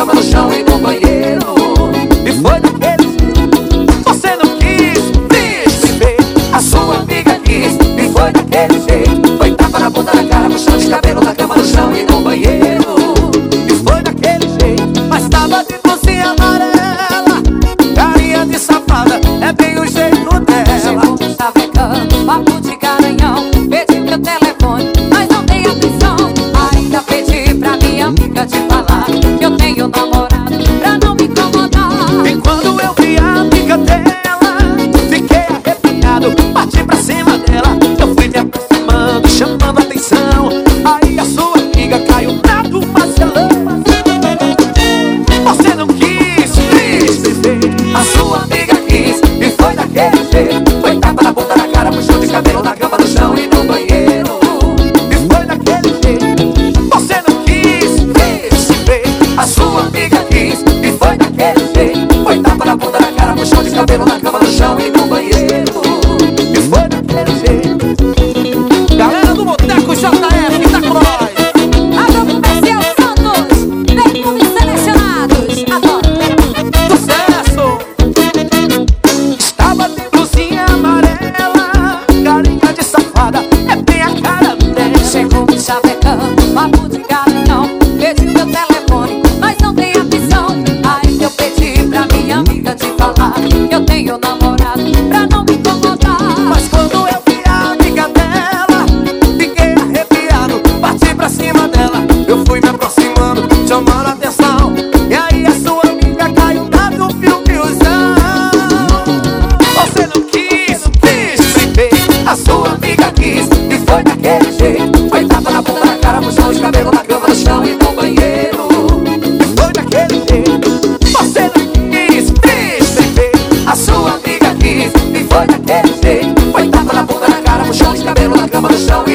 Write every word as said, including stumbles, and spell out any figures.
cama, no chão e no banheiro. E foi daquele jeito. Você não quis, quis me ver. A sua amiga quis. E foi daquele jeito. Foi tapa na bunda, na cara, no chão, de cabelo, na cama, no chão e no banheiro. E foi daquele jeito. Mas tava de blusinha amarela, carinha de safada, é bem o jeito dela. Chegou me chavecando, papo de garanhão. Pedi meu telefone, mas não tem atenção. Ainda pedi pra minha amiga te falar que eu tenho namorado, pra não me incomodar. E quando eu vi a amiga dela, fiquei arrepiado, parti pra cima dela. Eu fui me aproximando, chamando a atenção. Aí a sua amiga caiu na do parcelão. Você não quis, quis me ver. A sua amiga quis. E foi daquele jeito. Foi tapa na bunda, na cara, puxão de cabelo, na cama, no chão e no banheiro. E foi daquele jeito. Você não quis, quis me ver. A sua amiga quis. E foi daquele jeito. Foi tapa na bunda, na cara, puxão de cabelo, na cama, no chão e no banheiro. E foi daquele jeito. Galera do Boteco J F, tá com nós. Alô, Comercial Santos, vem com os selecionados. Adoro. Sucesso! Estava de blusinha amarela, carinha de safada, é bem a cara dela. Chegou me chavecando, papo de garanhão. Pedi meu telefone, mas não tem atenção. Aí eu pedi pra minha amiga te falar que eu tenho namorado, pra não me incomodar. Mas quando eu vi a amiga dela, fiquei arrepiado, parti pra cima dela. Eu fui me aproximando, chamando a atenção. E aí a sua amiga caiu na do fio-fiozão. Você não quis, quis me ver. A sua amiga quis. E foi daquele jeito. Foi tapa na bunda, na cara, puxão de cabelo, na cama, no chão e no banheiro. E foi daquele jeito. Você não quis, quis me ver. A sua amiga quis. E foi daquele jeito. Foi tapa na bunda, na cara, puxão de cabelo, na cama, no chão e